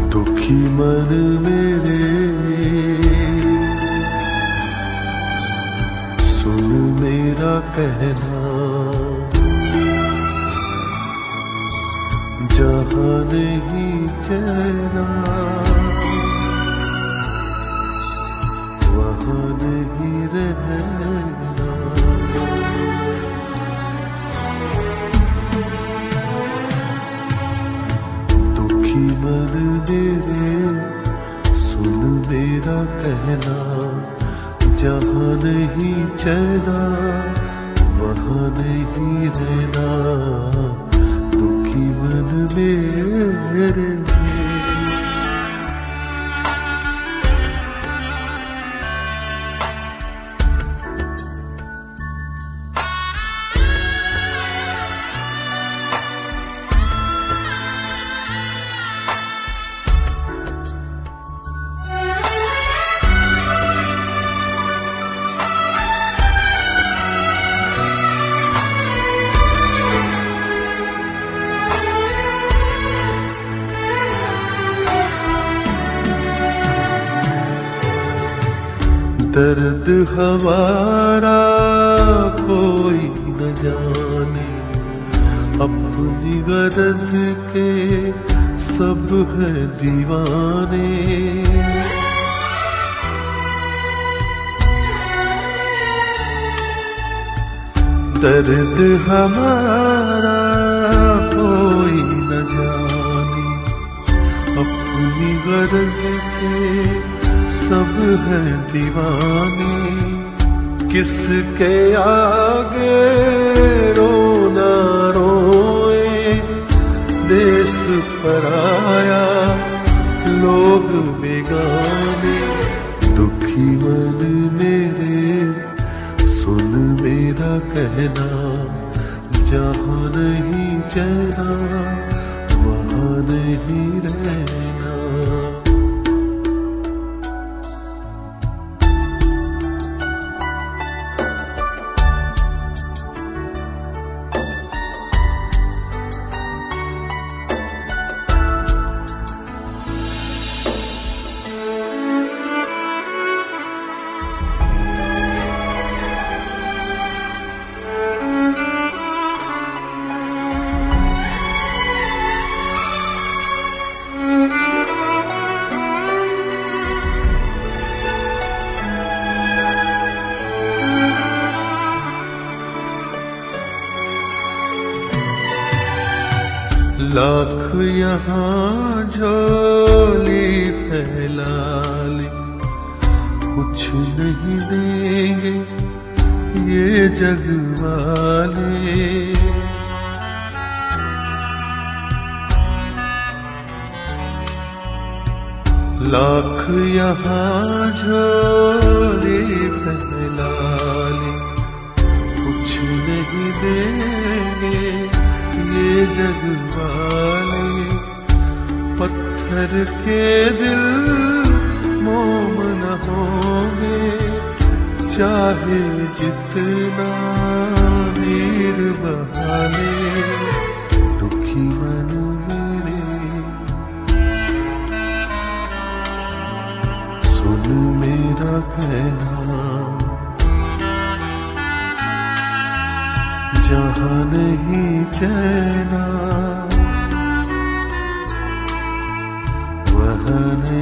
दुखी मन मेरे सुन मेरा कहना, जहाँ नहीं चैना वहाँ नहीं रहना। दुखी मन मेरे सुन मेरा कहना, जहाँ नहीं चैना वहाँ नहीं रहना। दुखी मन मेरे दर्द हमारा कोई न जाने, अपनी गरज के सब हैं दीवाने। दर्द हमारा कोई न जाने, अपनी गरज के सब है दीवाने। किसके आगे रोना रोए, देश पराया लोग बेगाने। दुखी मन मेरे सुन मेरा कहना, जहाँ नहीं चैना वहाँ नहीं रहना। लाख यहाँ झोली फैला ले, कुछ नहीं देंगे ये जग वाले। लाख यहाँ झोली फैला ले, कुछ नहीं देंगे ये जग वाले। पत्थर के दिल मोम न होंगे, चाहे जितना नीर बहा ले। दुखी मन मेरे सुन मेरा कहना, जहाँ नहीं चैना वहाँ नहीं